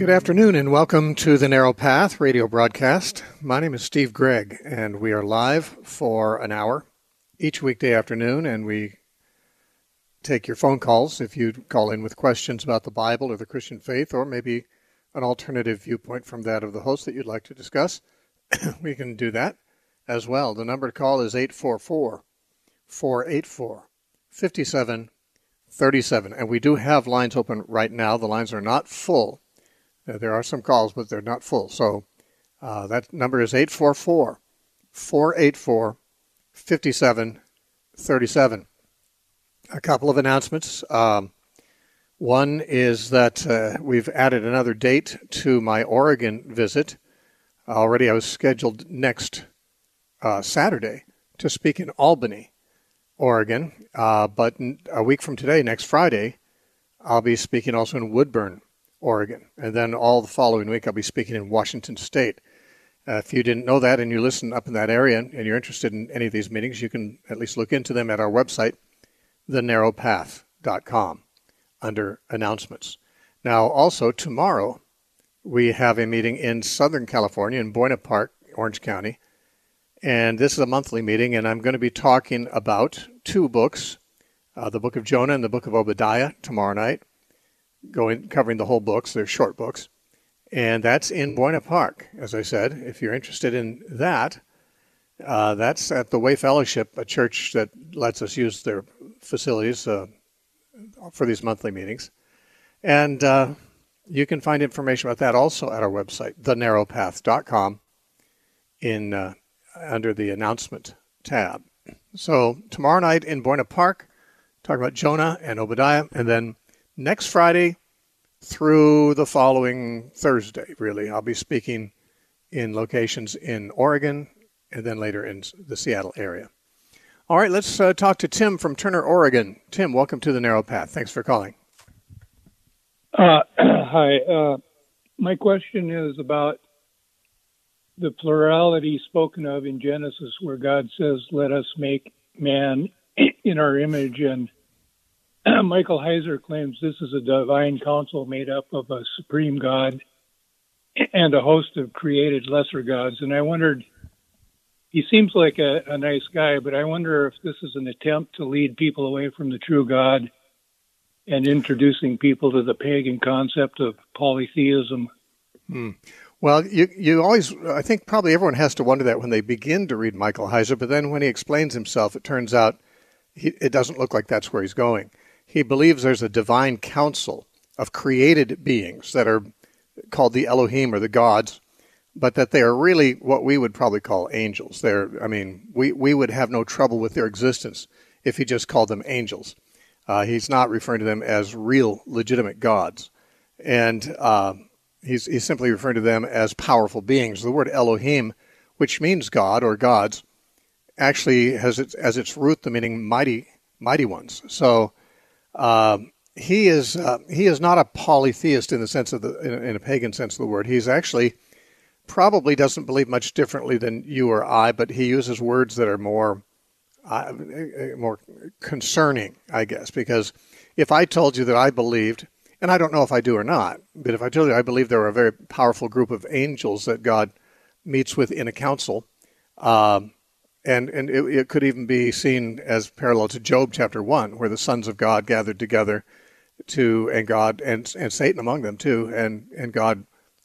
Good afternoon and welcome to the Narrow Path radio broadcast. My name is Steve Gregg and we are live for an hour each weekday afternoon, and we take your phone calls if you call in with questions about the Bible or the Christian faith, or maybe an alternative viewpoint from that of the host that you'd like to discuss. We can do that as well. The number to call is 844-484-5737, and we do have lines open right now. The lines are not full. There are some calls, but they're not full. So that number is 844-484-5737. A couple of announcements. One is that we've added another date to my Oregon visit. Already I was scheduled next Saturday to speak in Albany, Oregon. But a week from today, next Friday, I'll be speaking also in Woodburn, Oregon. And then all the following week, I'll be speaking in Washington State. If you didn't know that and you listen up in that area and you're interested in any of these meetings, you can at least look into them at our website, thenarrowpath.com, under announcements. Now, also tomorrow, we have a meeting in Southern California, in Buena Park, Orange County. And this is a monthly meeting, and I'm going to be talking about two books, the book of Jonah and the book of Obadiah, tomorrow night. Covering the whole books. They're short books. And that's in Buena Park, as I said. If you're interested in that, that's at the Way Fellowship, a church that lets us use their facilities for these monthly meetings. And you can find information about that also at our website, thenarrowpath.com, under the announcement tab. So tomorrow night in Buena Park, talk about Jonah and Obadiah, and then next Friday through the following Thursday, really, I'll be speaking in locations in Oregon and then later in the Seattle area. All right, let's talk to Tim from Turner, Oregon. Tim, welcome to the Narrow Path. Thanks for calling. Hi. My question is about the plurality spoken of in Genesis, where God says, "Let us make man in our image," and Michael Heiser claims this is a divine council made up of a supreme God and a host of created lesser gods. And I wondered, he seems like a nice guy, but I wonder if this is an attempt to lead people away from the true God and introducing people to the pagan concept of polytheism. Well, you always, I think probably everyone has to wonder that when they begin to read Michael Heiser, but then when he explains himself, it turns out it doesn't look like that's where he's going. He believes there's a divine council of created beings that are called the Elohim, or the gods, but that they are really what we would probably call angels. We would have no trouble with their existence if he just called them angels. He's not referring to them as real, legitimate gods. And he's simply referring to them as powerful beings. The word Elohim, which means God or gods, actually has as its root the meaning mighty ones. So he is not a polytheist in the sense of in a pagan sense of the word. He's actually probably doesn't believe much differently than you or I, but he uses words that are more concerning, I guess, because if I told you that I believed, and I don't know if I do or not, but if I told you I believe there are a very powerful group of angels that God meets with in a council, and it could even be seen as parallel to Job chapter 1, where the sons of God gathered together and Satan among them too, and God,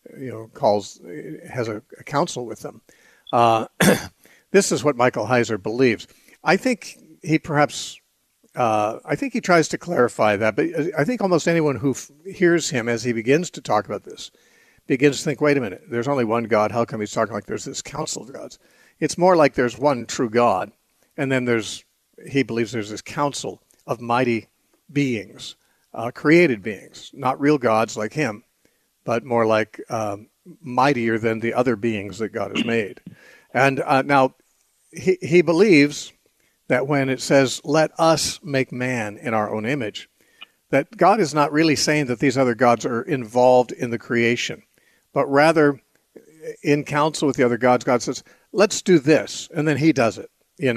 has a council with them. This is what Michael Heiser believes. I think he tries to clarify that, but I think almost anyone who hears him as he begins to talk about this begins to think, wait a minute, there's only one God. How come he's talking like there's this council of gods? It's more like there's one true God, and then he believes there's this council of mighty beings, created beings, not real gods like him, but more like mightier than the other beings that God has made. And now he believes that when it says, "Let us make man in our own image," that God is not really saying that these other gods are involved in the creation, but rather in council with the other gods, God says, let's do this, and then he does it. In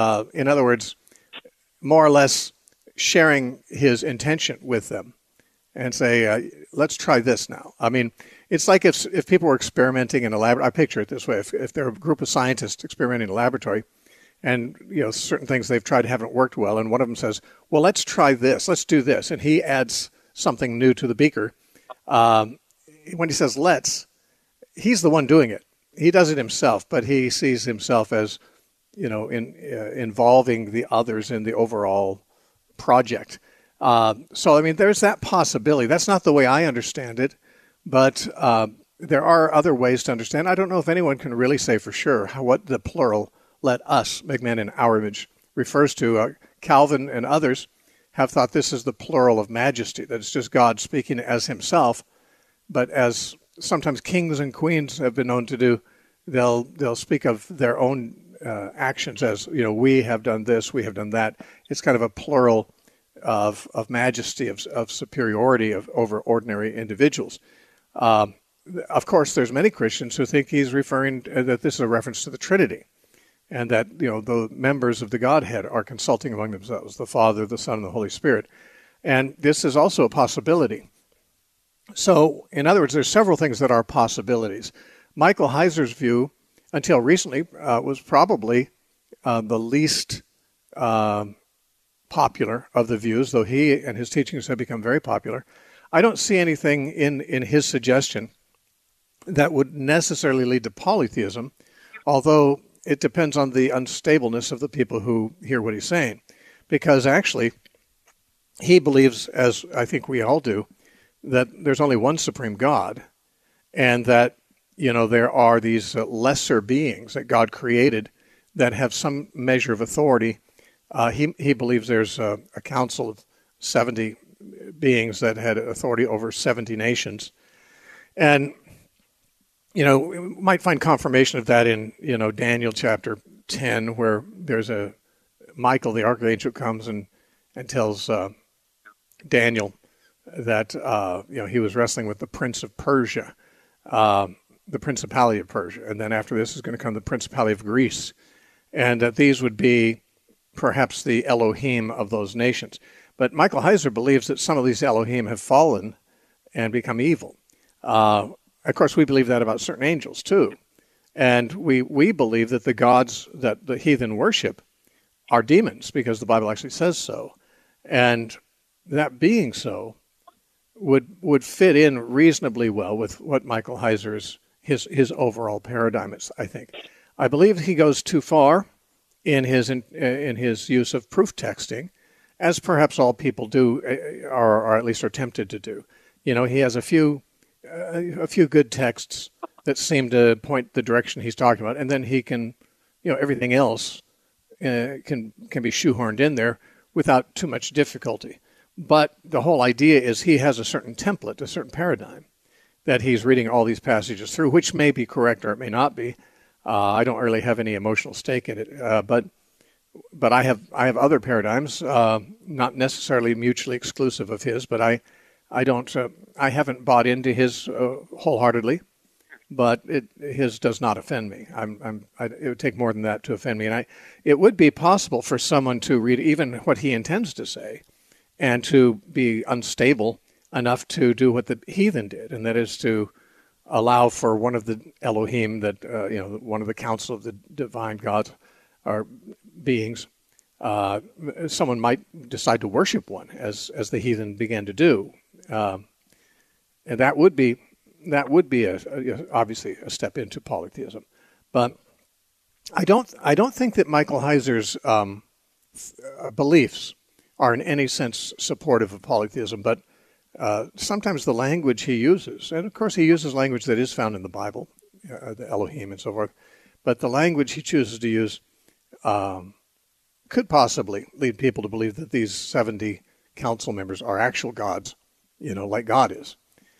other words, more or less sharing his intention with them. and say, let's try this now. I mean, it's like if people were experimenting in a lab. I picture it this way: if they're a group of scientists experimenting in a laboratory, and certain things they've tried haven't worked well, and one of them says, "Well, let's try this. Let's do this," and he adds something new to the beaker. When he says "let's," he's the one doing it. He does it himself, but he sees himself as involving the others in the overall project. So, I mean, there's that possibility. That's not the way I understand it, but there are other ways to understand. I don't know if anyone can really say for sure what the plural "let us make man in our image" refers to. Calvin and others have thought this is the plural of majesty, that it's just God speaking as himself, but as sometimes kings and queens have been known to do, they'll speak of their own actions as, we have done this, we have done that. It's kind of a plural of majesty, of superiority over ordinary individuals. Of course, there's many Christians who think he's referring that this is a reference to the Trinity, and that the members of the Godhead are consulting among themselves, the Father, the Son, and the Holy Spirit. And this is also a possibility. So, in other words, there's several things that are possibilities. Michael Heiser's view, until recently, was probably the least popular of the views, though he and his teachings have become very popular. I don't see anything in his suggestion that would necessarily lead to polytheism, although it depends on the unstableness of the people who hear what he's saying. Because actually, he believes, as I think we all do, that there's only one supreme God, and that there are these lesser beings that God created that have some measure of authority. He believes there's a council of 70 beings that had authority over 70 nations. And, we might find confirmation of that in, Daniel chapter 10, where there's Michael, the archangel, comes and tells Daniel that, he was wrestling with the prince of Persia, the principality of Persia. And then after this is going to come the principality of Greece. And that these would be perhaps the Elohim of those nations. But Michael Heiser believes that some of these Elohim have fallen and become evil. Of course, we believe that about certain angels, too. And we believe that the gods that the heathen worship are demons, because the Bible actually says so. And that being so would fit in reasonably well with what Michael Heiser's his overall paradigm is, I think. I believe he goes too far in his use of proof texting, as perhaps all people do, or at least are tempted to do. He has a few good texts that seem to point the direction he's talking about, and then he can, everything else can be shoehorned in there without too much difficulty. But the whole idea is he has a certain template, a certain paradigm that he's reading all these passages through, which may be correct or it may not be. I don't really have any emotional stake in it, but I have other paradigms, not necessarily mutually exclusive of his. But I haven't bought into his wholeheartedly, but his does not offend me. It would take more than that to offend me, and it would be possible for someone to read even what he intends to say, and to be unstable enough to do what the heathen did, and that is to allow for one of the Elohim, that one of the council of the divine gods or beings. Someone might decide to worship one, as the heathen began to do, and that would be obviously a step into polytheism. But I don't think that Michael Heiser's beliefs are in any sense supportive of polytheism, but sometimes the language he uses, and of course he uses language that is found in the Bible, the Elohim and so forth, but the language he chooses to use could possibly lead people to believe that these 70 council members are actual gods, like God is.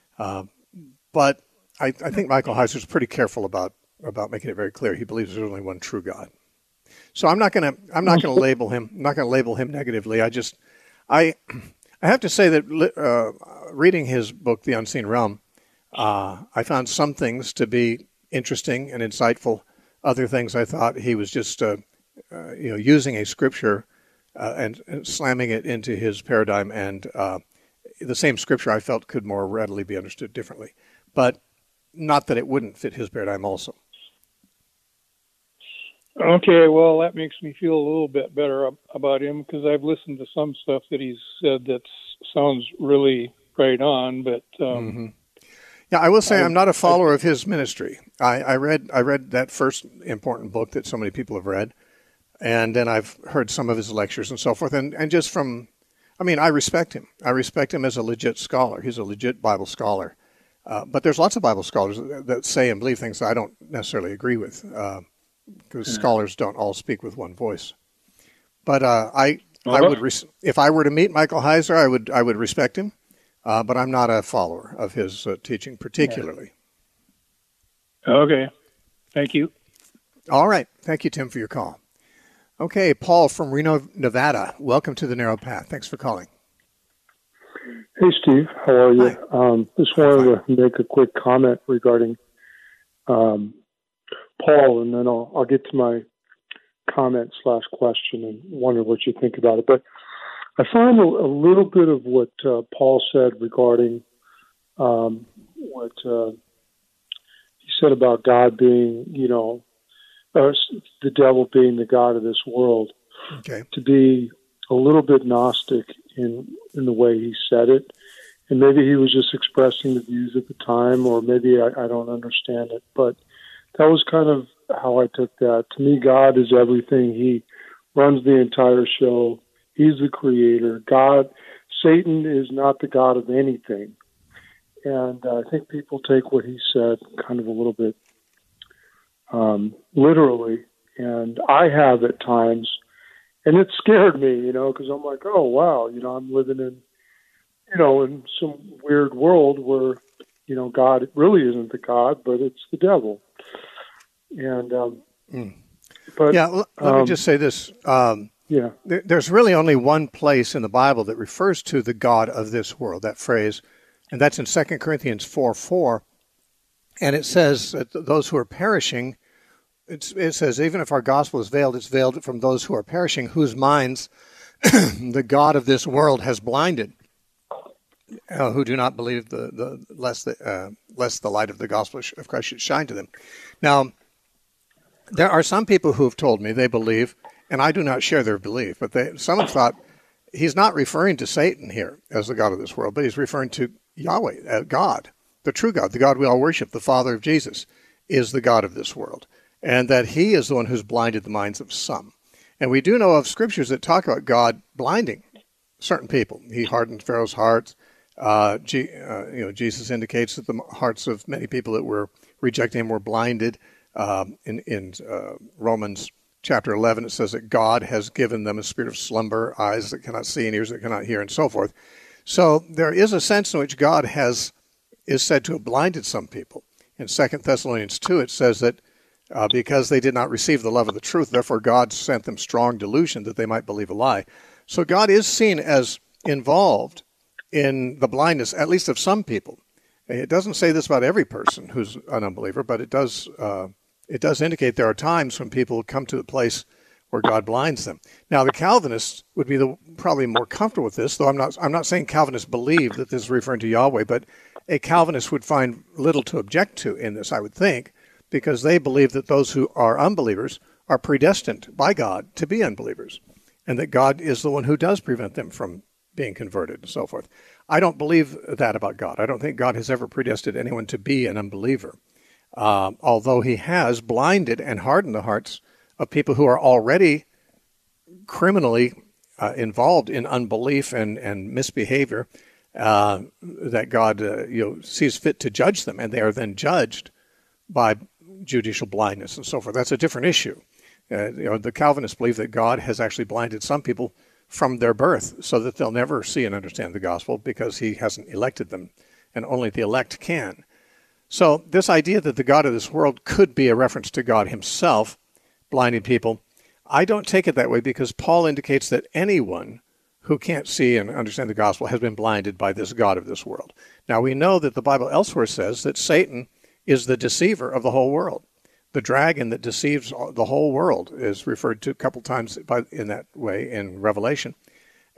But I think Michael Heiser is pretty careful about making it very clear he believes there's only one true God. So I'm not going to label him. I'm not going to label him negatively. I have to say that reading his book, The Unseen Realm, I found some things to be interesting and insightful. Other things I thought he was just using a scripture and slamming it into his paradigm and the same scripture I felt could more readily be understood differently. But not that it wouldn't fit his paradigm also. Okay, well, that makes me feel a little bit better about him, because I've listened to some stuff that he's said that sounds really right on, but yeah, I will say I'm not a follower of his ministry. I read that first important book that so many people have read, and then I've heard some of his lectures and so forth, and just from, I mean, I respect him. I respect him as a legit scholar. He's a legit Bible scholar. But there's lots of Bible scholars that say and believe things that I don't necessarily agree with, because scholars don't all speak with one voice. But I would, if I were to meet Michael Heiser, I would respect him. But I'm not a follower of his teaching particularly. Okay. Thank you. All right. Thank you, Tim, for your call. Okay, Paul from Reno, Nevada. Welcome to the Narrow Path. Thanks for calling. Hey, Steve. How are you? Just wanted to make a quick comment regarding Paul, and then I'll get to my comment/question and wonder what you think about it. But I find a little bit of what Paul said regarding what he said about God being, the devil being the god of this world, to be a little bit Gnostic in the way he said it. And maybe he was just expressing the views at the time, or maybe I don't understand it. But that was kind of how I took that. To me, God is everything. He runs the entire show. He's the creator. Satan is not the god of anything. And I think people take what he said kind of a little bit literally. And I have at times, and it scared me, because I'm like, oh, wow, I'm living in some weird world where, God really isn't the God, but it's the devil. And, but yeah, let me just say this. There's really only one place in the Bible that refers to the God of this world, that phrase, and that's in 2 Corinthians 4:4. And it says that those who are perishing, it says, even if our gospel is veiled, it's veiled from those who are perishing, whose minds the God of this world has blinded, who do not believe lest the light of the gospel of Christ should shine to them. Now, there are some people who have told me they believe, and I do not share their belief, but some have thought he's not referring to Satan here as the God of this world, but he's referring to Yahweh, God, the true God, the God we all worship, the Father of Jesus, is the God of this world, and that he is the one who's blinded the minds of some. And we do know of scriptures that talk about God blinding certain people. He hardened Pharaoh's heart. Jesus indicates that the hearts of many people that were rejecting him were blinded. In Romans chapter 11, it says that God has given them a spirit of slumber, eyes that cannot see and ears that cannot hear, and so forth. So there is a sense in which God is said to have blinded some people. In 2 Thessalonians 2, it says that because they did not receive the love of the truth, therefore God sent them strong delusion that they might believe a lie. So God is seen as involved in the blindness, at least of some people. It doesn't say this about every person who's an unbeliever, but it does indicate there are times when people come to the place where God blinds them. Now, the Calvinists would be probably more comfortable with this, though I'm not saying Calvinists believe that this is referring to Yahweh, but a Calvinist would find little to object to in this, I would think, because they believe that those who are unbelievers are predestined by God to be unbelievers, and that God is the one who does prevent them from being converted and so forth. I don't believe that about God. I don't think God has ever predestined anyone to be an unbeliever, although he has blinded and hardened the hearts of people who are already criminally involved in unbelief and misbehavior, that God sees fit to judge them, and they are then judged by judicial blindness and so forth. That's a different issue. The Calvinists believe that God has actually blinded some people from their birth so that they'll never see and understand the gospel because he hasn't elected them, and only the elect can. So this idea that the God of this world could be a reference to God himself blinding people, I don't take it that way, because Paul indicates that anyone who can't see and understand the gospel has been blinded by this God of this world. Now, we know that the Bible elsewhere says that Satan is the deceiver of the whole world. The dragon that deceives the whole world is referred to a couple times in that way in Revelation.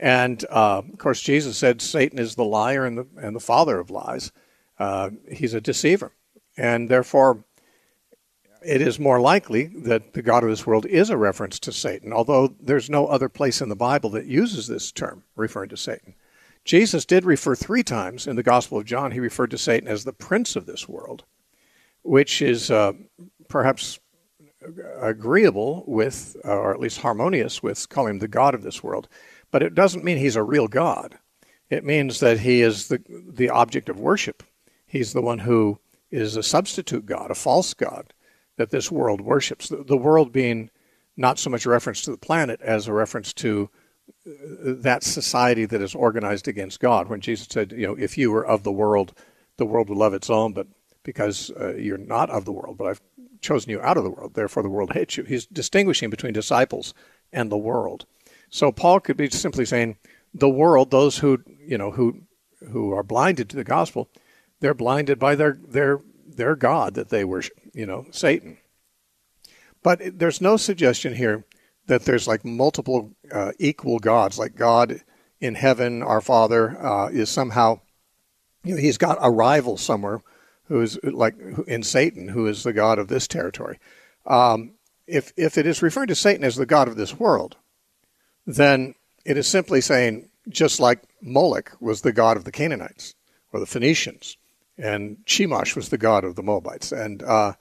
And of course, Jesus said Satan is the liar and the father of lies. He's a deceiver, and therefore it is more likely that the God of this world is a reference to Satan, although there's no other place in the Bible that uses this term referring to Satan. Jesus did refer 3 times in the Gospel of John. He referred to Satan as the prince of this world, which is perhaps agreeable with, or at least harmonious with, calling him the God of this world. But it doesn't mean he's a real God. It means that he is the object of worship. He's the one who is a substitute God, a false God that this world worships. The world being not so much a reference to the planet as a reference to that society that is organized against God. When Jesus said, if you were of the world would love its own, but because you're not of the world, but I've chosen you out of the world, therefore the world hates you. He's distinguishing between disciples and the world. So Paul could be simply saying the world, those who are blinded to the gospel, they're blinded by their God that they worship, Satan. But there's no suggestion here that there's like multiple equal gods, like God in heaven, our Father, is somehow, he's got a rival somewhere who is like in Satan, who is the God of this territory. If it is referring to Satan as the God of this world, then it is simply saying, just like Moloch was the god of the Canaanites or the Phoenicians, and Chemosh was the god of the Moabites. And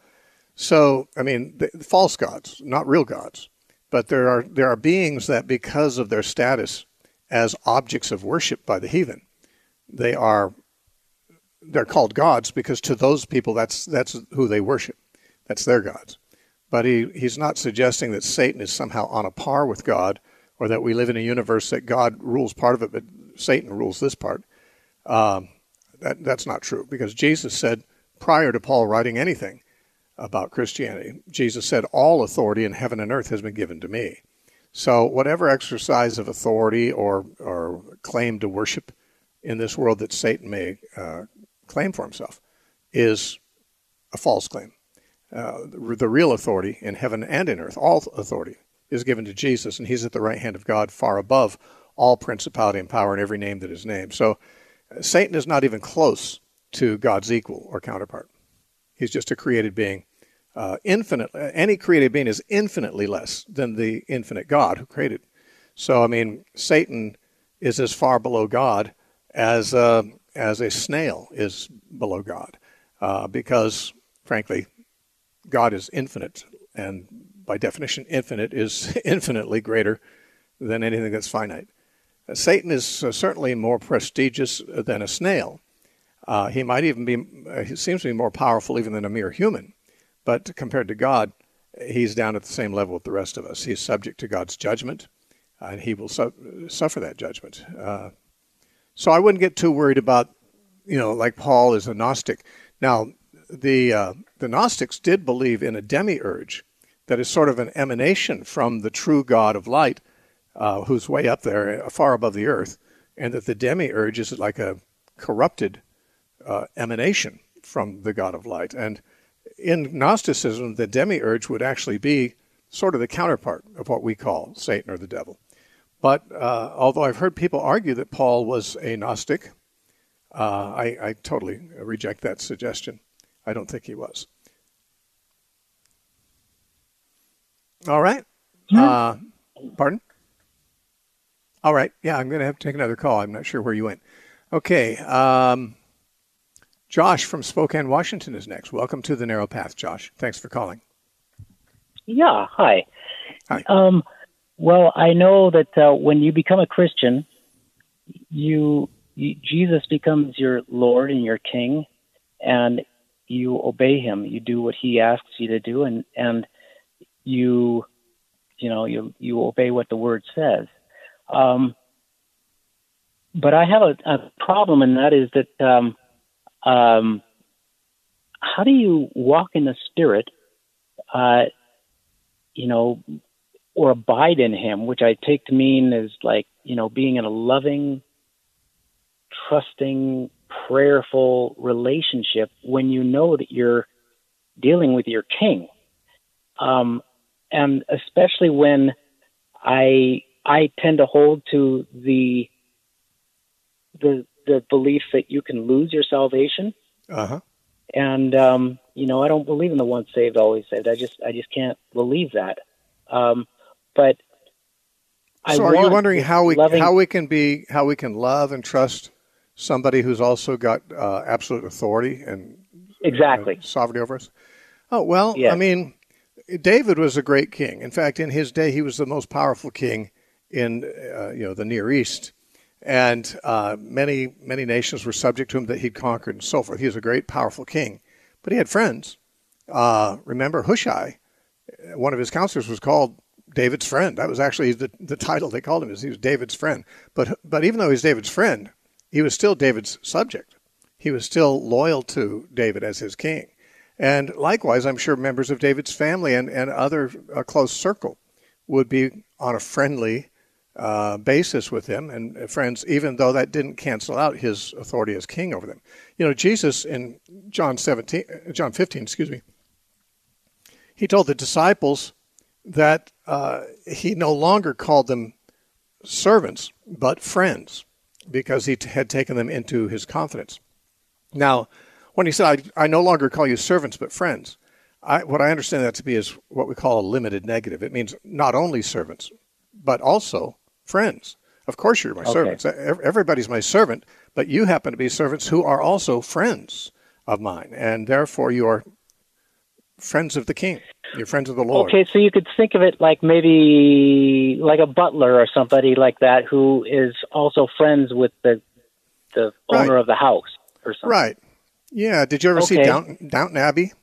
the false gods, not real gods. But there are beings that, because of their status as objects of worship by the heathen, they're called gods because to those people that's who they worship. That's their gods. But he's not suggesting that Satan is somehow on a par with God, or that we live in a universe that God rules part of it, but Satan rules this part. That's not true, because Jesus said, prior to Paul writing anything about Christianity, Jesus said, all authority in heaven and earth has been given to me. So whatever exercise of authority or claim to worship in this world that Satan may claim for himself is a false claim. The real authority in heaven and in earth, all authority, is given to Jesus, and he's at the right hand of God, far above all principality and power and every name that is named. So Satan is not even close to God's equal or counterpart. He's just a created being. Any created being is infinitely less than the infinite God who created. So, Satan is as far below God as a snail is below God, because, frankly, God is infinite, and by definition, infinite is infinitely greater than anything that's finite. Satan is certainly more prestigious than a snail. He might even be, he seems to be more powerful even than a mere human. But compared to God, he's down at the same level with the rest of us. He's subject to God's judgment, and he will suffer that judgment. So I wouldn't get too worried about, like Paul is a Gnostic. Now, the Gnostics did believe in a demiurge that is sort of an emanation from the true God of light, who's way up there, far above the earth, and that the demiurge is like a corrupted emanation from the God of light. And in Gnosticism, the demiurge would actually be sort of the counterpart of what we call Satan or the devil. But although I've heard people argue that Paul was a Gnostic, I totally reject that suggestion. I don't think he was. All right. Pardon? All right. Yeah, I'm going to have to take another call. I'm not sure where you went. Okay. Josh from Spokane, Washington is next. Welcome to The Narrow Path, Josh. Thanks for calling. Yeah, hi. Hi. Well, I know that when you become a Christian, Jesus becomes your Lord and your King, and you obey him. You do what he asks you to do, and you obey what the Word says. But I have a problem, and that is that how do you walk in the Spirit, or abide in him, which I take to mean is like, being in a loving, trusting, prayerful relationship when you know that you're dealing with your King. And especially when I I tend to hold to the belief that you can lose your salvation. Uh-huh. And, I don't believe in the once saved, always saved. I just can't believe that. But so are you wondering how we can love and trust somebody who's also got absolute authority and exactly sovereignty over us? Oh, well, yes. I mean, David was a great king. In fact, in his day, he was the most powerful king in the Near East. And many nations were subject to him that he'd conquered and so forth. He was a great, powerful king. But he had friends. Remember Hushai, one of his counselors was called David's friend. That was actually the title they called him, is he was David's friend. But even though he was David's friend, he was still David's subject. He was still loyal to David as his king. And likewise, I'm sure members of David's family and other close circle would be on a friendly basis with him and friends, even though that didn't cancel out his authority as king over them. Jesus in John 15, he told the disciples that he no longer called them servants, but friends, because he had taken them into his confidence. Now, when he said, I no longer call you servants, but friends, what I understand that to be is what we call a limited negative. It means not only servants, but also friends. Of course you're my servants. Everybody's my servant, but you happen to be servants who are also friends of mine, and therefore you are friends of the king. You're friends of the Lord. Okay, so you could think of it like maybe like a butler or somebody like that who is also friends with the owner of the house or something. Right. Yeah. Did you ever see Downton Abbey?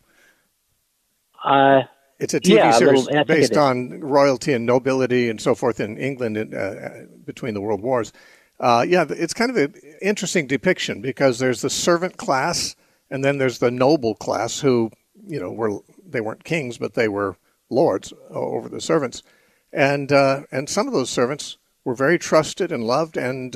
It's a TV series based on royalty and nobility and so forth in England between the world wars. It's kind of an interesting depiction because there's the servant class and then there's the noble class who, they weren't kings, but they were lords over the servants. And some of those servants were very trusted and loved and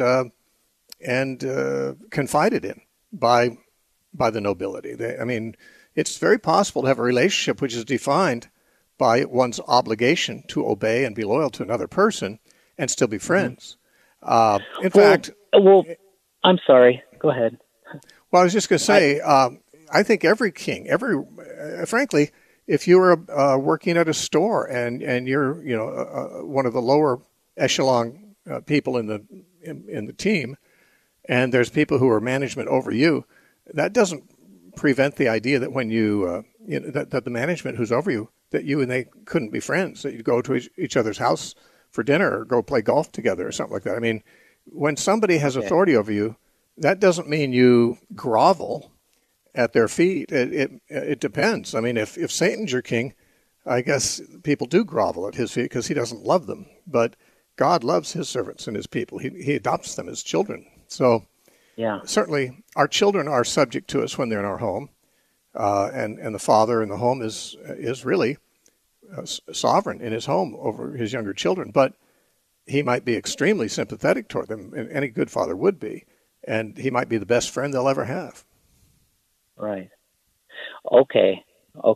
confided in by the nobility. It's very possible to have a relationship which is defined by one's obligation to obey and be loyal to another person and still be friends. In fact... Well, I'm sorry. Go ahead. Well, I was just going to say, I think every king, frankly, if you were working at a store and you're, one of the lower echelon people in the team, and there's people who are management over you, that doesn't prevent the idea that when that the management who's over you, that you and they couldn't be friends, that you'd go to each other's house for dinner or go play golf together or something like that. I mean, when somebody has authority over you, that doesn't mean you grovel at their feet. It depends. I mean, if Satan's your king, I guess people do grovel at his feet because he doesn't love them. But God loves his servants and his people. He adopts them as children. So certainly our children are subject to us when they're in our home. And the father in the home is really sovereign in his home over his younger children. But he might be extremely sympathetic toward them, and any good father would be. And he might be the best friend they'll ever have. Right. Okay.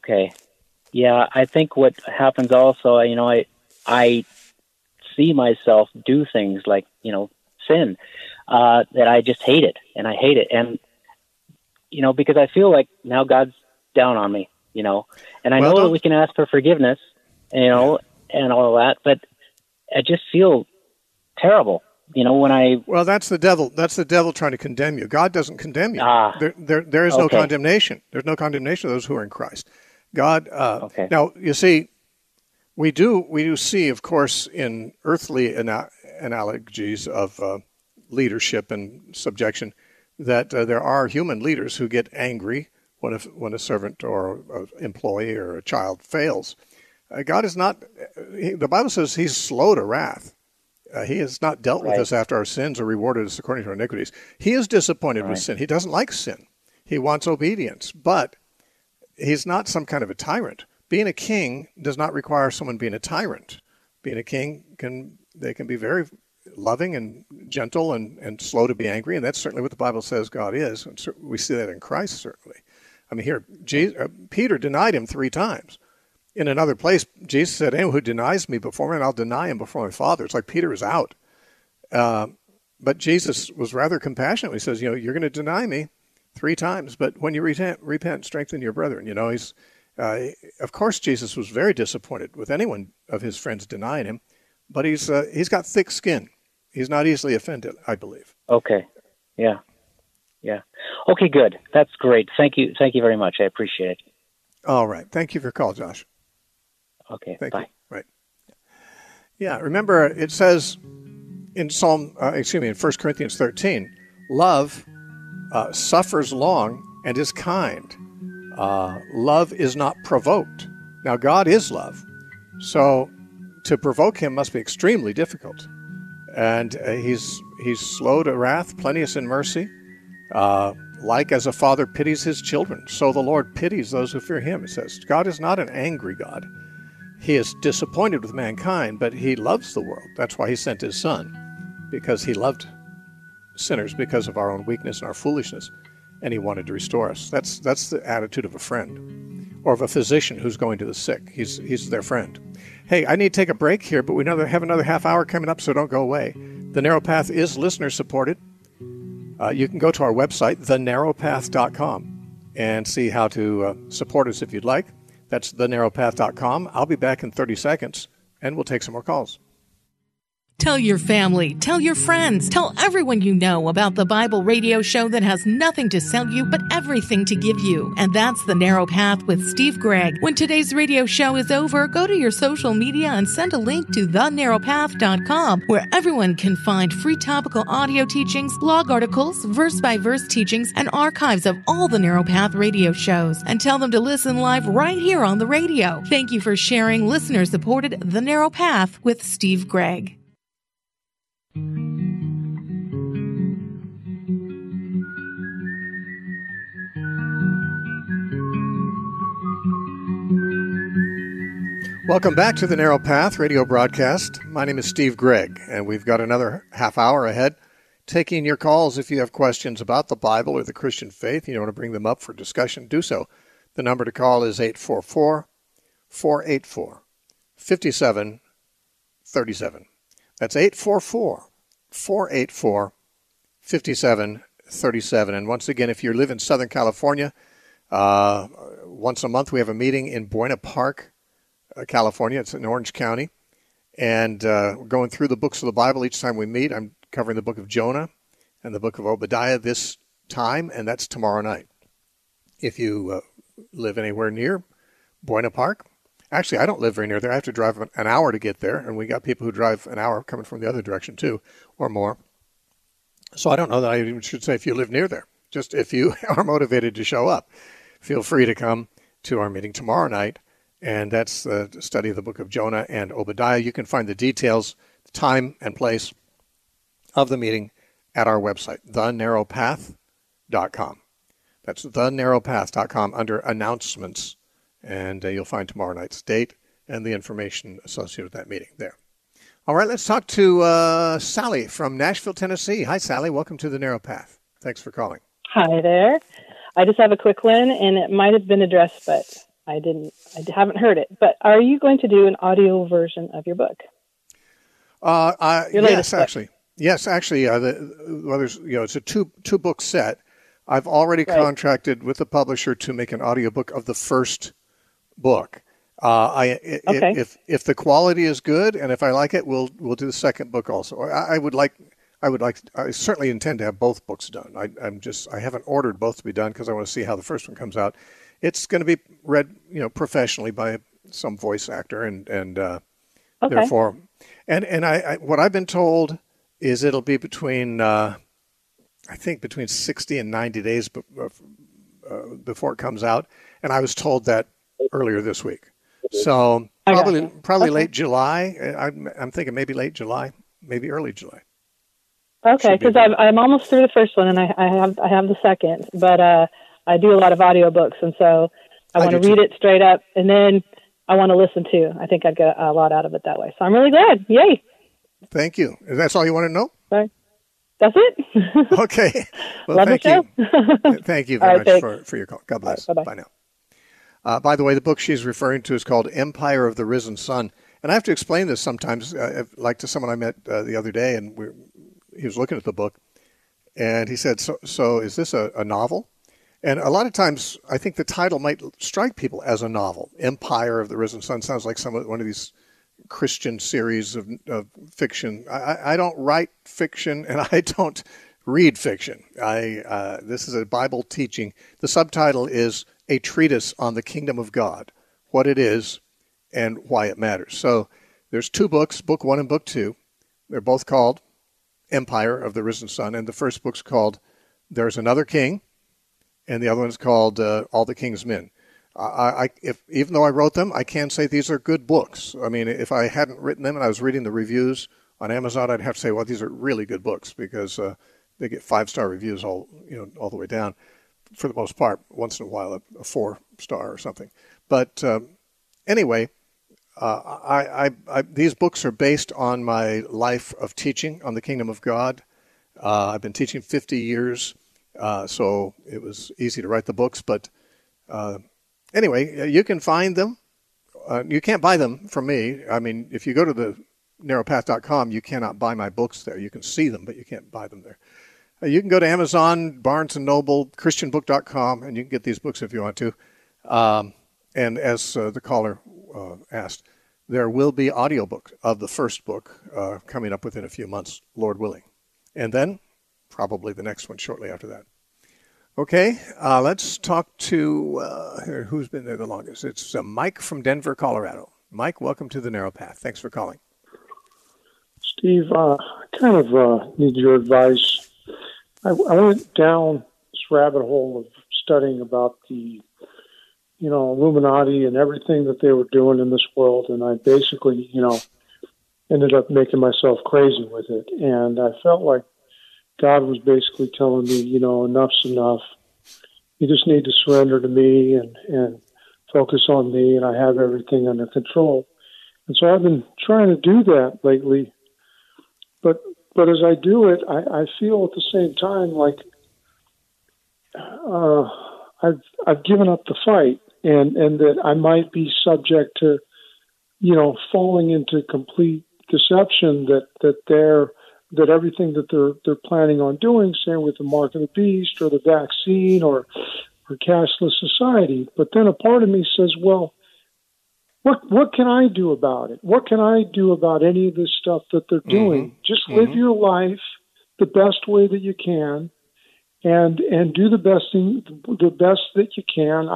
Yeah, I think what happens also, I see myself do things like, sin, that I just hate it, and I hate it. And, because I feel like now God's down on me, and I know that we can ask for forgiveness, and all that, but I just feel terrible. Well, that's the devil. That's the devil trying to condemn you. God doesn't condemn you. There is no condemnation. There's no condemnation of those who are in Christ. God. Now, you see, we do see, of course, in earthly analogies of leadership and subjection, that there are human leaders who get angry when a servant or an employee or a child fails. God is not. The Bible says He's slow to wrath. He has not dealt with us after our sins or rewarded us according to our iniquities. He is disappointed with sin. He doesn't like sin. He wants obedience, but He's not some kind of a tyrant. Being a king does not require someone being a tyrant. Being a king can be very loving and gentle and slow to be angry, and that's certainly what the Bible says God is. And we see that in Christ, certainly. I mean, here, Peter denied Him 3 times. In another place, Jesus said, anyone who denies me before men, I'll deny him before my Father. It's like Peter is out. But Jesus was rather compassionate. He says, you're going to deny me 3 times, but when you repent, strengthen your brethren. Of course, Jesus was very disappointed with anyone of his friends denying him, but he's got thick skin. He's not easily offended, I believe. Okay. Yeah. Okay, good. That's great. Thank you very much. I appreciate it. All right. Thank you for your call, Josh. Okay. Thank bye. You. Right. Yeah. Remember, it says in 1 Corinthians 13, love suffers long and is kind. Love is not provoked. Now, God is love. So to provoke him must be extremely difficult. And he's slow to wrath, plenteous in mercy. Like as a father pities his children, so the Lord pities those who fear him, it says. God is not an angry God. He is disappointed with mankind, but he loves the world. That's why he sent his son, because he loved sinners because of our own weakness and our foolishness, and he wanted to restore us. That's the attitude of a friend, or of a physician who's going to the sick. He's their friend. Hey, I need to take a break here, but we have another half hour coming up, so don't go away. The Narrow Path is listener-supported. You can go to our website, thenarrowpath.com, and see how to support us if you'd like. That's thenarrowpath.com. I'll be back in 30 seconds, and we'll take some more calls. Tell your family, tell your friends, tell everyone you know about the Bible radio show that has nothing to sell you but everything to give you. And that's The Narrow Path with Steve Gregg. When today's radio show is over, go to your social media and send a link to thenarrowpath.com, where everyone can find free topical audio teachings, blog articles, verse-by-verse teachings, and archives of all the Narrow Path radio shows. And tell them to listen live right here on the radio. Thank you for sharing listener-supported The Narrow Path with Steve Gregg. Welcome back to the Narrow Path radio broadcast. My name is Steve Gregg, and we've got another half hour ahead, taking your calls if you have questions about the Bible or the Christian faith. You want to bring them up for discussion, do so. The number to call is 844-484-5737. That's 844-484-5737. And once again, if you live in Southern California, once a month we have a meeting in Buena Park, California. It's in Orange County. And we're going through the books of the Bible each time we meet. I'm covering the book of Jonah and the book of Obadiah this time, and that's tomorrow night. If you live anywhere near Buena Park, actually, I don't live very near there. I have to drive an hour to get there, and we got people who drive an hour coming from the other direction too, or more. So I don't know that I even should say if you live near there. Just if you are motivated to show up, feel free to come to our meeting tomorrow night. And that's the study of the book of Jonah and Obadiah. You can find the details, the time and place of the meeting at our website, thenarrowpath.com. That's thenarrowpath.com under announcements. And you'll find tomorrow night's date and the information associated with that meeting there. All right, let's talk to Sally from Nashville, Tennessee. Hi, Sally. Welcome to the Narrow Path. Thanks for calling. Hi there. I just have a quick one, and it might have been addressed, but I haven't heard it. But are you going to do an audio version of your book? Yes, actually. Yes, actually. It's a two book set. I've already contracted with the publisher to make an audiobook of the first book. If the quality is good and if I like it, we'll do the second book also. I certainly intend to have both books done. I haven't ordered both to be done because I want to see how the first one comes out. It's going to be read, professionally by some voice actor, and therefore, and what I've been told is it'll be between 60 and 90 days before it comes out, and I was told that earlier this week. So probably late July. I'm thinking maybe late July, maybe early July. Okay, because I'm almost through the first one, and I have the second, but I do a lot of audiobooks, and so I want to read it straight up, and then I want to listen too. I think I'd get a lot out of it that way. So I'm really glad. Yay. Thank you. That's all you want to know? Sorry. That's it. Okay. Well, Love thank the show. you. Thank you very much for your call. God bless. Right, bye now. By the way, the book she's referring to is called Empire of the Risen Sun. And I have to explain this sometimes, like to someone I met the other day, and he was looking at the book, and he said, so is this a novel? And a lot of times, I think the title might strike people as a novel. Empire of the Risen Sun sounds like one of these Christian series of fiction. I don't write fiction, and I don't read fiction. This is a Bible teaching. The subtitle is A Treatise on the Kingdom of God, what it is and why it matters. So there's 2 books, Book 1 and Book 2. They're both called Empire of the Risen Sun, and the first book's called There's Another King, and the other one's called All the King's Men. Even though I wrote them, I can say these are good books. I mean, if I hadn't written them and I was reading the reviews on Amazon, I'd have to say, well, these are really good books, because they get 5-star reviews all the way down, for the most part. Once in a while, a 4-star or something. But anyway, these books are based on my life of teaching on the Kingdom of God. I've been teaching 50 years, so it was easy to write the books. But anyway, you can find them. You can't buy them from me. I mean, if you go to the narrowpath.com, you cannot buy my books there. You can see them, but you can't buy them there. You can go to Amazon, Barnes & Noble, ChristianBook.com, and you can get these books if you want to. And as the caller asked, there will be audiobook of the first book coming up within a few months, Lord willing. And then probably the next one shortly after that. Okay, let's talk to who's been there the longest. It's Mike from Denver, Colorado. Mike, welcome to the Narrow Path. Thanks for calling. Steve, I kind of need your advice. I went down this rabbit hole of studying about the, Illuminati and everything that they were doing in this world, and I basically, ended up making myself crazy with it. And I felt like God was basically telling me, enough's enough. You just need to surrender to me and focus on me, and I have everything under control. And so I've been trying to do that lately. But as I do it, I feel at the same time like I've given up the fight, and that I might be subject to, falling into complete deception that everything that they're planning on doing, say with the mark of the beast or the vaccine or cashless society. But then a part of me says, well, what can I do about it? What can I do about any of this stuff that they're doing? Just live your life the best way that you can, and do the best that you can.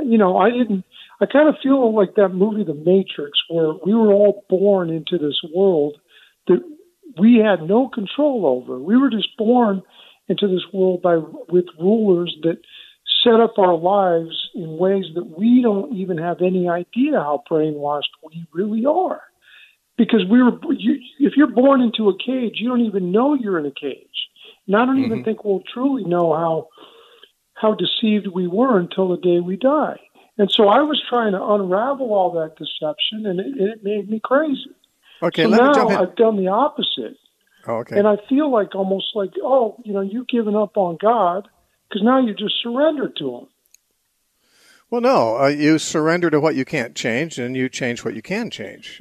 I kind of feel like that movie, The Matrix, where we were all born into this world that we had no control over. We were just born into this world with rulers that set up our lives in ways that we don't even have any idea how brainwashed we really are. Because if you're born into a cage, you don't even know you're in a cage. And I don't even think we'll truly know how deceived we were until the day we die. And so I was trying to unravel all that deception, and it made me crazy. Okay, so let me jump in. Now I've done the opposite. Oh, okay. And I feel like almost like, you've given up on God, because now you just surrender to him. Well, no, you surrender to what you can't change, and you change what you can change.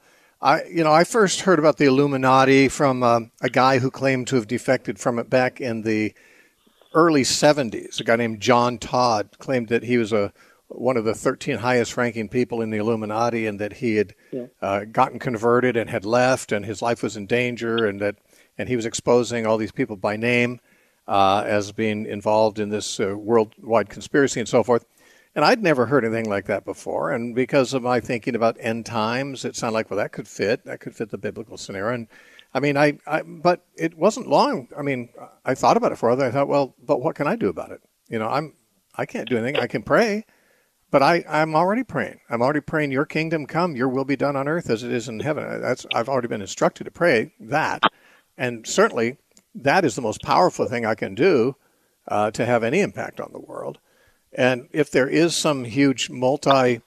I first heard about the Illuminati from a guy who claimed to have defected from it back in the early 70s. A guy named John Todd claimed that he was one of the 13 highest-ranking people in the Illuminati, and that he had gotten converted and had left, and his life was in danger, and he was exposing all these people by name as being involved in this worldwide conspiracy and so forth. And I'd never heard anything like that before. And because of my thinking about end times, it sounded like, well, that could fit the biblical scenario. And I mean, but it wasn't long. I mean, I thought about it for a while. I thought, well, but what can I do about it? I can't do anything. I can pray, but I'm already praying. I'm already praying, your kingdom come, your will be done on earth as it is in heaven. I've already been instructed to pray that. And certainly that is the most powerful thing I can do to have any impact on the world. And if there is some huge multinational,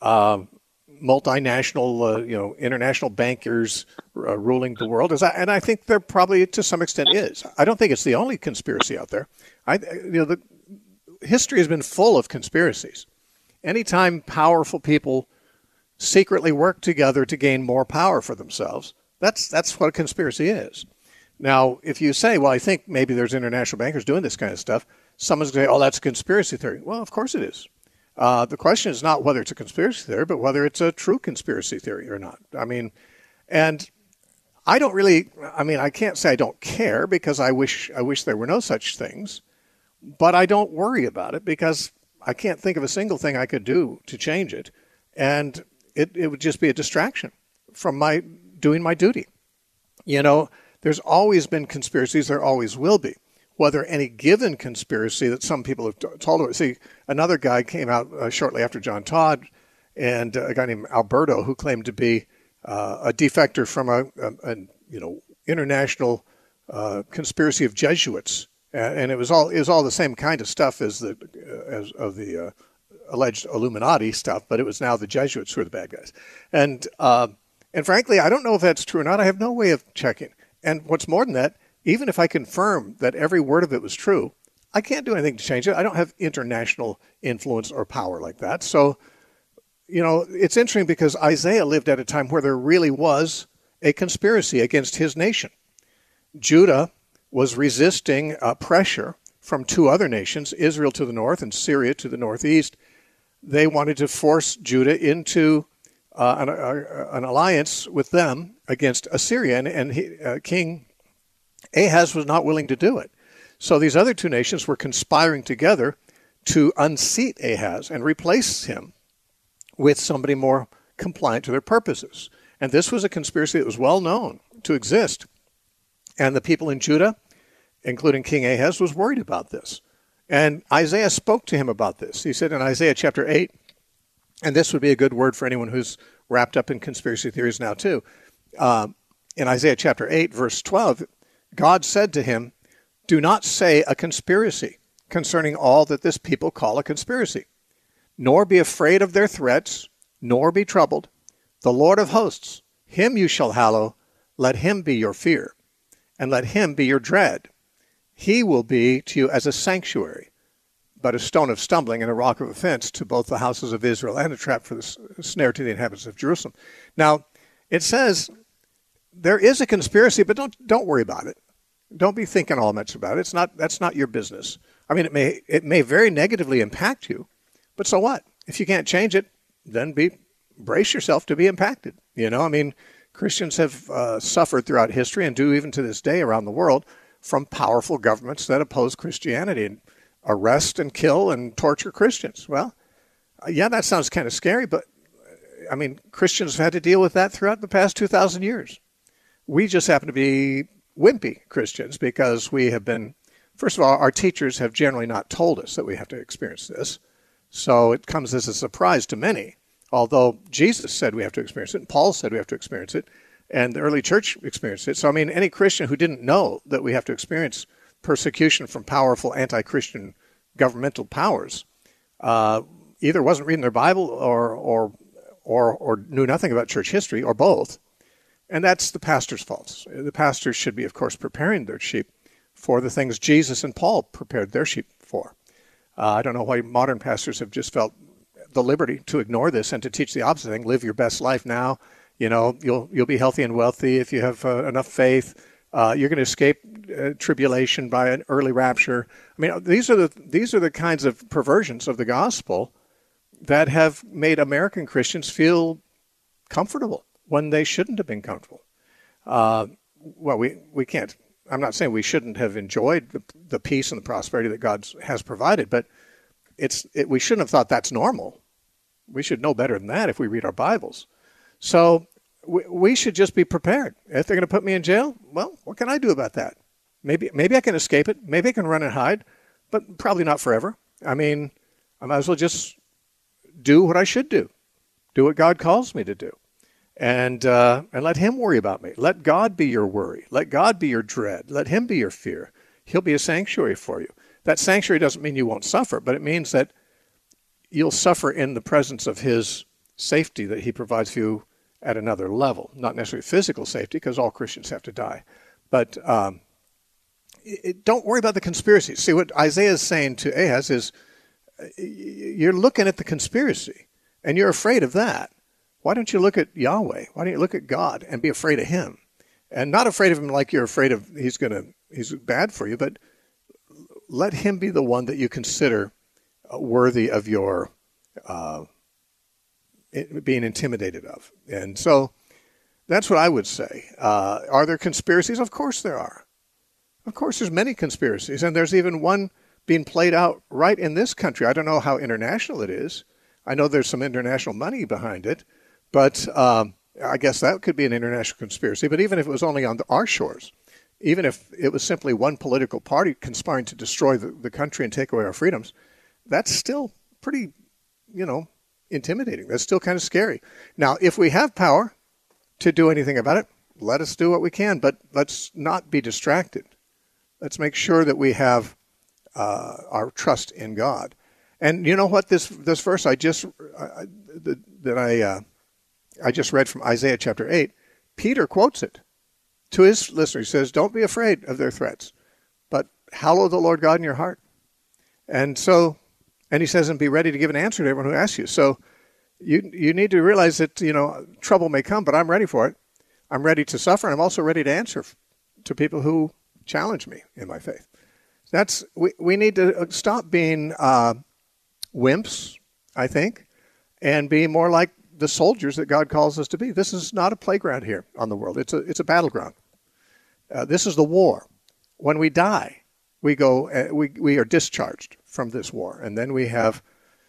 international bankers ruling the world, and I think there probably to some extent is. I don't think it's the only conspiracy out there. History has been full of conspiracies, Anytime powerful people secretly work together to gain more power for themselves, that's what a conspiracy is. Now, if you say, well, I think maybe there's international bankers doing this kind of stuff, someone's going to say, oh, that's a conspiracy theory. Well, of course it is. The question is not whether it's a conspiracy theory, but whether it's a true conspiracy theory or not. I mean, and I don't really, I can't say I don't care, because I wish there were no such things, but I don't worry about it because I can't think of a single thing I could do to change it. And it would just be a distraction from my doing my duty. You know, there's always been conspiracies. There always will be. Whether any given conspiracy that some people have told us. See, another guy came out shortly after John Todd, and a guy named Alberto, who claimed to be a defector from a international conspiracy of Jesuits, and it was all the same kind of stuff as the alleged Illuminati stuff, but it was now the Jesuits who were the bad guys, and frankly, I don't know if that's true or not. I have no way of checking. And what's more than that, even if I confirm that every word of it was true, I can't do anything to change it. I don't have international influence or power like that. So, it's interesting because Isaiah lived at a time where there really was a conspiracy against his nation. Judah was resisting pressure from two other nations, Israel to the north and Syria to the northeast. They wanted to force Judah into an alliance with them against Assyria, and King Ahaz was not willing to do it. So these other two nations were conspiring together to unseat Ahaz and replace him with somebody more compliant to their purposes. And this was a conspiracy that was well known to exist. And the people in Judah, including King Ahaz, was worried about this. And Isaiah spoke to him about this. He said in Isaiah chapter 8, and this would be a good word for anyone who's wrapped up in conspiracy theories now too. In Isaiah chapter 8, verse 12, God said to him, "Do not say a conspiracy concerning all that this people call a conspiracy, nor be afraid of their threats, nor be troubled. The Lord of hosts, him you shall hallow, let him be your fear, and let him be your dread. He will be to you as a sanctuary, but a stone of stumbling and a rock of offense to both the houses of Israel, and a trap for the snare to the inhabitants of Jerusalem." Now, it says there is a conspiracy, but don't worry about it. Don't be thinking all much about it. That's not your business. I mean, it may very negatively impact you, but so what? If you can't change it, then brace yourself to be impacted. Christians have suffered throughout history and do even to this day around the world from powerful governments that oppose Christianity and arrest and kill and torture Christians. Well, yeah, that sounds kind of scary, but Christians have had to deal with that throughout the past 2,000 years. We just happen to be wimpy Christians because we have been, first of all, our teachers have generally not told us that we have to experience this. So it comes as a surprise to many, although Jesus said we have to experience it, and Paul said we have to experience it, and the early church experienced it. So, any Christian who didn't know that we have to experience persecution from powerful anti-Christian governmental powers either wasn't reading their Bible or knew nothing about church history, or both. And that's the pastor's fault. The pastors should be, of course, preparing their sheep for the things Jesus and Paul prepared their sheep for. I don't know why modern pastors have just felt the liberty to ignore this and to teach the opposite thing. Live your best life now. You'll be healthy and wealthy if you have enough faith. You're going to escape tribulation by an early rapture. These are the kinds of perversions of the gospel that have made American Christians feel comfortable when they shouldn't have been comfortable. We can't. I'm not saying we shouldn't have enjoyed the peace and the prosperity that God has provided, but we shouldn't have thought that's normal. We should know better than that if we read our Bibles. So we should just be prepared. If they're going to put me in jail, well, what can I do about that? Maybe I can escape it. Maybe I can run and hide, but probably not forever. I might as well just do what I should do what God calls me to do. And let him worry about me. Let God be your worry. Let God be your dread. Let him be your fear. He'll be a sanctuary for you. That sanctuary doesn't mean you won't suffer, but it means that you'll suffer in the presence of his safety that he provides for you at another level. Not necessarily physical safety, because all Christians have to die. But don't worry about the conspiracies. See, what Isaiah is saying to Ahaz is, you're looking at the conspiracy, and you're afraid of that. Why don't you look at Yahweh? Why don't you look at God and be afraid of him? And not afraid of him like you're afraid of he's bad for you, but let him be the one that you consider worthy of your being intimidated of. And so that's what I would say. Are there conspiracies? Of course there are. Of course there's many conspiracies, and there's even one being played out right in this country. I don't know how international it is. I know there's some international money behind it, but I guess that could be an international conspiracy. But even if it was only on our shores, even if it was simply one political party conspiring to destroy the country and take away our freedoms, that's still pretty, intimidating. That's still kind of scary. Now, if we have power to do anything about it, let us do what we can, but let's not be distracted. Let's make sure that we have our trust in God. And you know what? This verse I just read from Isaiah chapter 8, Peter quotes it to his listeners. He says, "Don't be afraid of their threats, but hallow the Lord God in your heart." And he says, "And be ready to give an answer to everyone who asks you." So you need to realize that, trouble may come, but I'm ready for it. I'm ready to suffer, and I'm also ready to answer to people who challenge me in my faith. We need to stop being wimps, I think, and be more like the soldiers that God calls us to be. This is not a playground here on the world. It's a battleground. This is the war. When we die, we are discharged from this war, and then we have,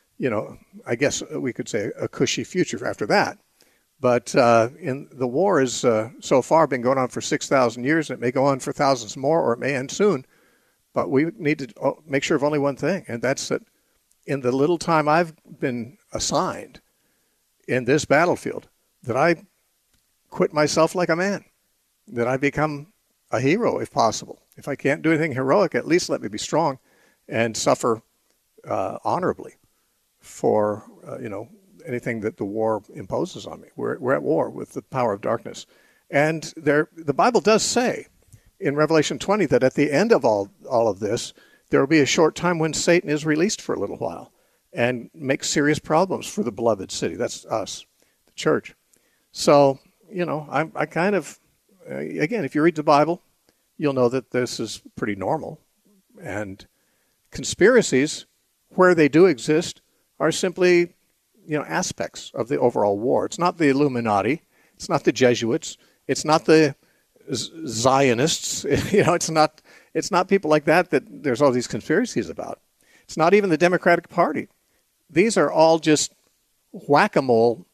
I guess we could say a cushy future after that. But in the war is so far been going on for 6,000 years, and it may go on for thousands more, or it may end soon. But we need to make sure of only one thing, and that's that in the little time I've been assigned in this battlefield, that I quit myself like a man, that I become a hero if possible. If I can't do anything heroic, at least let me be strong and suffer honorably for anything that the war imposes on me. We're at war with the power of darkness. And the Bible does say in Revelation 20 that at the end of all of this, there will be a short time when Satan is released for a little while and makes serious problems for the beloved city. That's us, the church. So, I kind of, again, if you read the Bible, you'll know that this is pretty normal. And conspiracies, where they do exist, are simply, aspects of the overall war. It's not the Illuminati. It's not the Jesuits. It's not the Zionists. It's not people like that there's all these conspiracies about. It's not even the Democratic Party. These are all just whack-a-mole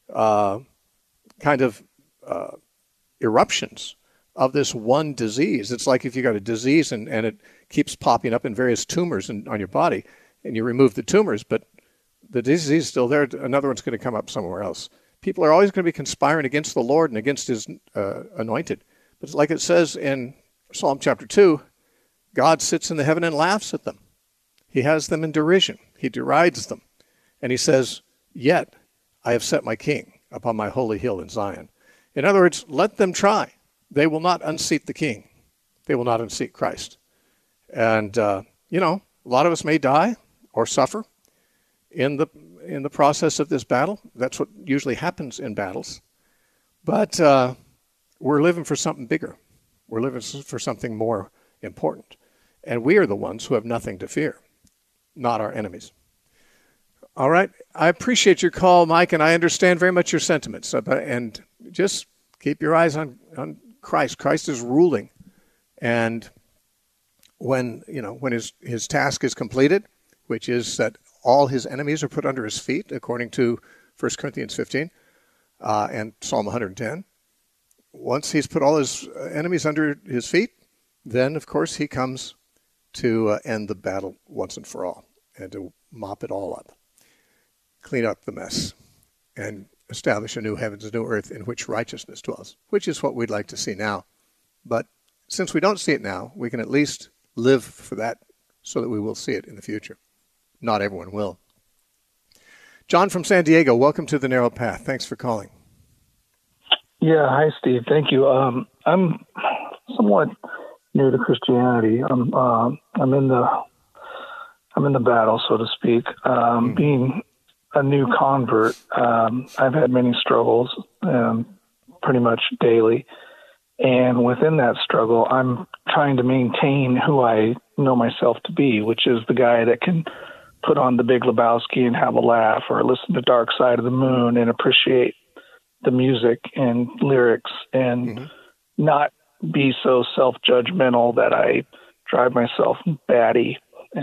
kind of eruptions of this one disease. It's like if you got a disease and it keeps popping up in various tumors on your body, and you remove the tumors, but the disease is still there, another one's going to come up somewhere else. People are always going to be conspiring against the Lord and against his anointed. But it's like it says in Psalm chapter 2, God sits in the heaven and laughs at them. He has them in derision. He derides them. And he says, "Yet I have set my king upon my holy hill in Zion." In other words, let them try. They will not unseat the king. They will not unseat Christ. And, a lot of us may die or suffer in the process of this battle. That's what usually happens in battles. But we're living for something bigger. We're living for something more important. And we are the ones who have nothing to fear, not our enemies. All right. I appreciate your call, Mike, and I understand very much your sentiments. And just keep your eyes on Christ. Christ is ruling. And when his task is completed, which is that all his enemies are put under his feet, according to 1 Corinthians 15 and Psalm 110. Once he's put all his enemies under his feet, then, of course, he comes to end the battle once and for all and to mop it all up, clean up the mess, and establish a new heavens and new earth in which righteousness dwells, which is what we'd like to see now. But since we don't see it now, we can at least live for that so that we will see it in the future. Not everyone will. John from San Diego, welcome to The Narrow Path. Thanks for calling. Yeah, hi, Steve. Thank you. I'm somewhat new to Christianity. I'm in the I'm in the battle, so to speak. Being a new convert, I've had many struggles, pretty much daily. And within that struggle, I'm trying to maintain who I know myself to be, which is the guy that can put on the Big Lebowski and have a laugh, or listen to Dark Side of the Moon and appreciate the music and lyrics, and not be so self-judgmental that I drive myself batty.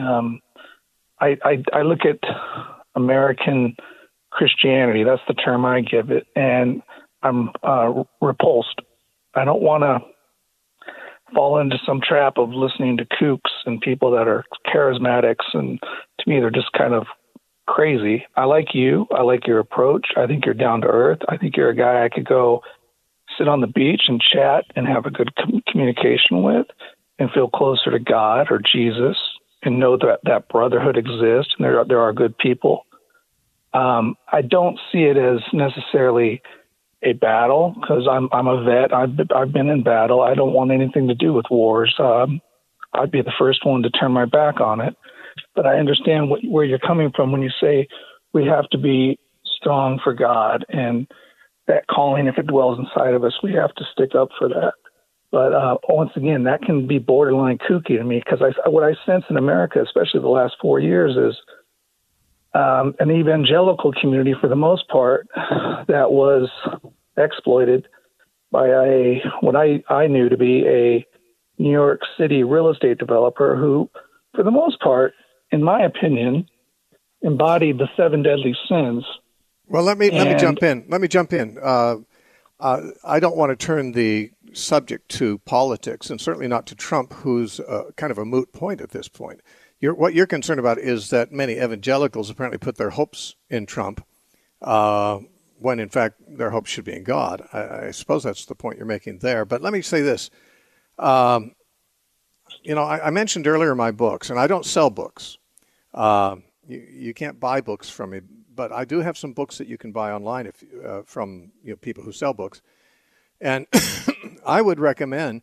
I look at American Christianity, that's the term I give it, and I'm repulsed. I don't want to fall into some trap of listening to kooks and people that are charismatics, and to me they're just kind of crazy. I like you. I like your approach. I think you're down to earth. I think you're a guy I could go sit on the beach and chat and have a good communication with and feel closer to God or Jesus and know that brotherhood exists and there are good people. I don't see it as necessarily a battle, because I'm a vet. I've been in battle. I don't want anything to do with wars. I'd be the first one to turn my back on it. But I understand where you're coming from when you say we have to be strong for God, and that calling, if it dwells inside of us, we have to stick up for that. But once again, that can be borderline kooky to me, because what I sense in America, especially the last 4 years, is an evangelical community, for the most part, that was exploited by what I knew to be a New York City real estate developer who, for the most part, in my opinion, embodied the 7 deadly sins. Well, let me jump in. I don't want to turn the subject to politics, and certainly not to Trump, who's kind of a moot point at this point. What you're concerned about is that many evangelicals apparently put their hopes in Trump, when in fact their hopes should be in God. I suppose that's the point you're making there. But let me say this. I mentioned earlier my books, and I don't sell books. You can't buy books from me, but I do have some books that you can buy online from people who sell books. And I would recommend,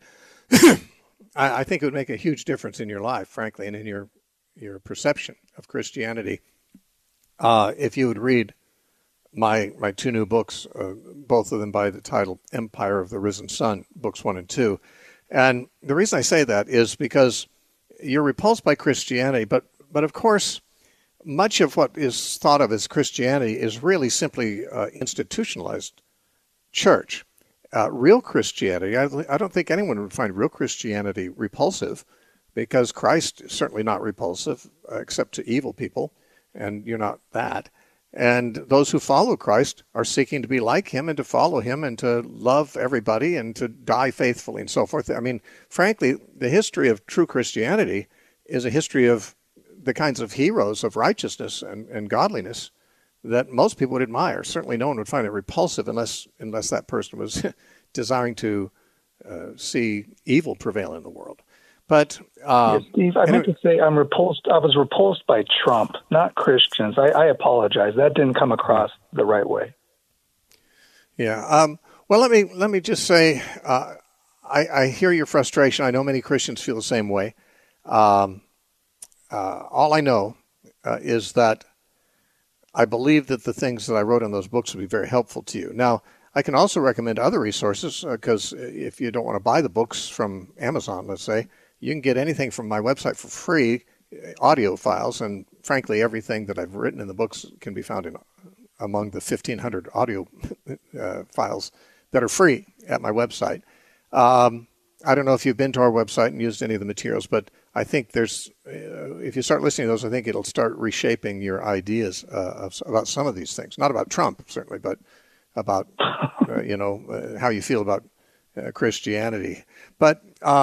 I think it would make a huge difference in your life, frankly, and in your perception of Christianity, if you would read my 2 new books, both of them by the title Empire of the Risen Sun, books 1 and 2. And the reason I say that is because you're repulsed by Christianity, but of course, much of what is thought of as Christianity is really simply institutionalized church. Real Christianity, I don't think anyone would find real Christianity repulsive, because Christ is certainly not repulsive, except to evil people, and you're not that. And those who follow Christ are seeking to be like him and to follow him and to love everybody and to die faithfully and so forth. I mean, frankly, the history of true Christianity is a history of the kinds of heroes of righteousness and godliness that most people would admire. Certainly no one would find it repulsive unless that person was desiring to see evil prevail in the world. But Steve, I meant to say I'm repulsed. I was repulsed by Trump, not Christians. I apologize. That didn't come across the right way. Yeah. Well, let me just say, I hear your frustration. I know many Christians feel the same way. All I know is that I believe that the things that I wrote in those books would be very helpful to you. Now, I can also recommend other resources, because if you don't want to buy the books from Amazon, let's say, you can get anything from my website for free, audio files, and frankly, everything that I've written in the books can be found among the 1,500 audio files that are free at my website. I don't know if you've been to our website and used any of the materials, but I think if you start listening to those, I think it'll start reshaping your ideas about some of these things. Not about Trump, certainly, but about, how you feel about Christianity. But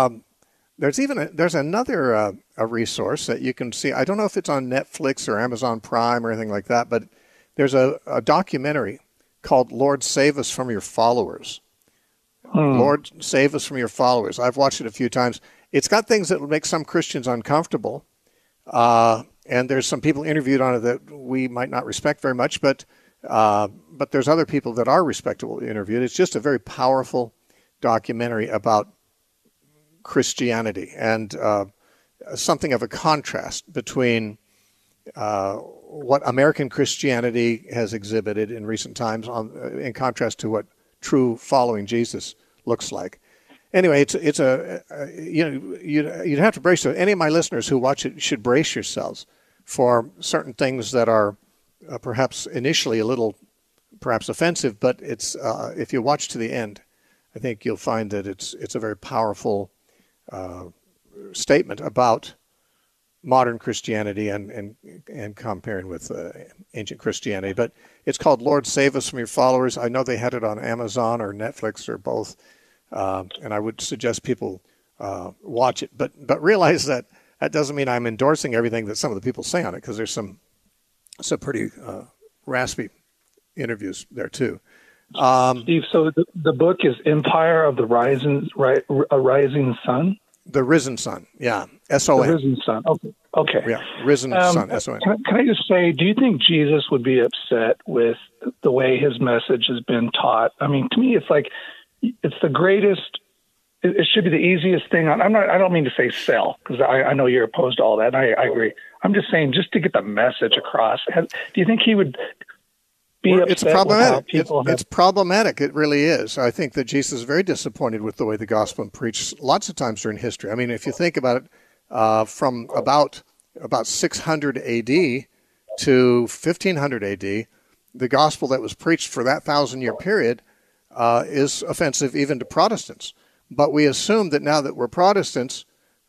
there's another a resource that you can see. I don't know if it's on Netflix or Amazon Prime or anything like that, but there's a documentary called Lord Save Us from Your Followers. Lord Save Us from Your Followers. I've watched it a few times. It's got things that will make some Christians uncomfortable, and there's some people interviewed on it that we might not respect very much, but there's other people that are respectable interviewed. It's just a very powerful documentary about Christianity and something of a contrast between what American Christianity has exhibited in recent times, in contrast to what true following Jesus looks like. Anyway, you'd have to brace yourself. Any of my listeners who watch it should brace yourselves for certain things that are perhaps initially a little perhaps offensive, but it's if you watch to the end, I think you'll find that it's a very powerful statement about modern Christianity and comparing with ancient Christianity. But it's called Lord Save Us from Your Followers. I know they had it on Amazon or Netflix or both, and I would suggest people watch it. But realize that doesn't mean I'm endorsing everything that some of the people say on it, because there's some pretty raspy interviews there too. Steve, so the book is Empire of the Rising Sun? The Risen Sun, yeah. S-O-N. The Risen Sun, okay. Yeah, Risen Sun, S-O-N. Can I just say, do you think Jesus would be upset with the way his message has been taught? I mean, to me, it's like, it's the greatest, it should be the easiest thing. I don't mean to say sell, because I know you're opposed to all that, and I agree. I'm just saying, just to get the message across, do you think he would it's problematic. It's problematic. It really is. I think that Jesus is very disappointed with the way the gospel is preached lots of times during history. I mean, if you think about it, from about 600 A.D. to 1500 A.D., the gospel that was preached for that 1,000-year period is offensive even to Protestants. But we assume that now that we're Protestants,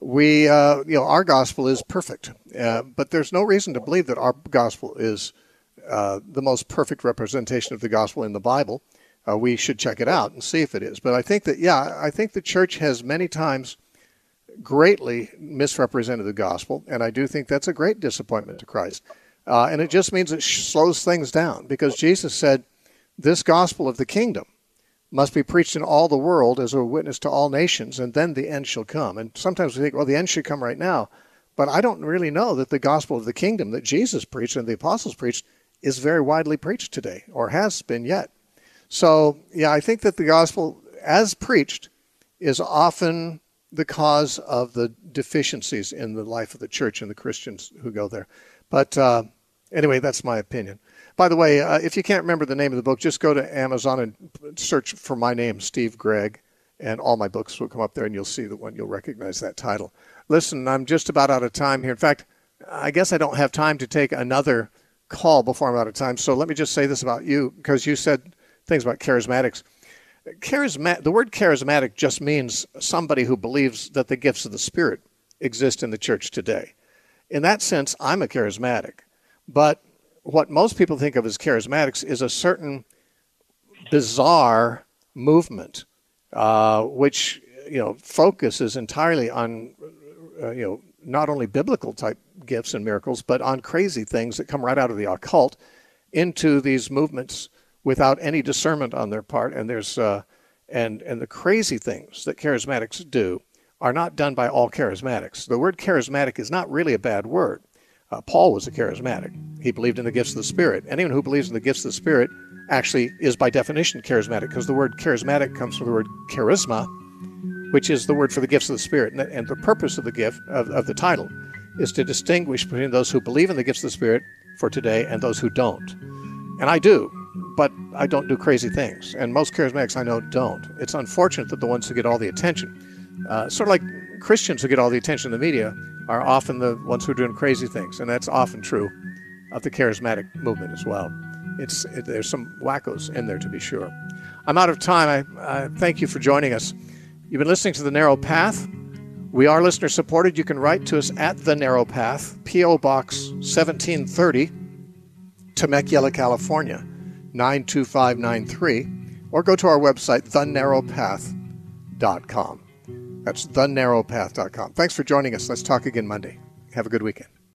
our gospel is perfect. But there's no reason to believe that our gospel is the most perfect representation of the gospel in the Bible. We should check it out and see if it is. But I think the church has many times greatly misrepresented the gospel, and I do think that's a great disappointment to Christ. And it just means it slows things down, because Jesus said, this gospel of the kingdom must be preached in all the world as a witness to all nations, and then the end shall come. And sometimes we think, well, the end should come right now. But I don't really know that the gospel of the kingdom that Jesus preached and the apostles preached is very widely preached today, or has been yet. So, yeah, I think that the gospel, as preached, is often the cause of the deficiencies in the life of the church and the Christians who go there. But anyway, that's my opinion. By the way, if you can't remember the name of the book, just go to Amazon and search for my name, Steve Gregg, and all my books will come up there, and you'll see the one. You'll recognize that title. Listen, I'm just about out of time here. In fact, I guess I don't have time to take another call before I'm out of time. So let me just say this about you, because you said things about charismatics. The word charismatic just means somebody who believes that the gifts of the Spirit exist in the church today. In that sense, I'm a charismatic. But what most people think of as charismatics is a certain bizarre movement, which focuses entirely on not only biblical type gifts and miracles, but on crazy things that come right out of the occult into these movements without any discernment on their part. And there's and the crazy things that charismatics do are not done by all charismatics. The word charismatic is not really a bad word. Paul was a charismatic. He believed in the gifts of the Spirit. Anyone who believes in the gifts of the Spirit actually is by definition charismatic, because the word charismatic comes from the word charisma, which is the word for the gifts of the Spirit. And the purpose of the gift, of the title, is to distinguish between those who believe in the gifts of the Spirit for today and those who don't. And I do, but I don't do crazy things. And most charismatics I know don't. It's unfortunate that the ones who get all the attention, sort of like Christians who get all the attention in the media, are often the ones who are doing crazy things. And that's often true of the charismatic movement as well. There's some wackos in there, to be sure. I'm out of time. I thank you for joining us. You've been listening to The Narrow Path. We are listener supported. You can write to us at The Narrow Path, P.O. Box 1730, Temecula, California, 92593, or go to our website, thenarrowpath.com. That's thenarrowpath.com. Thanks for joining us. Let's talk again Monday. Have a good weekend.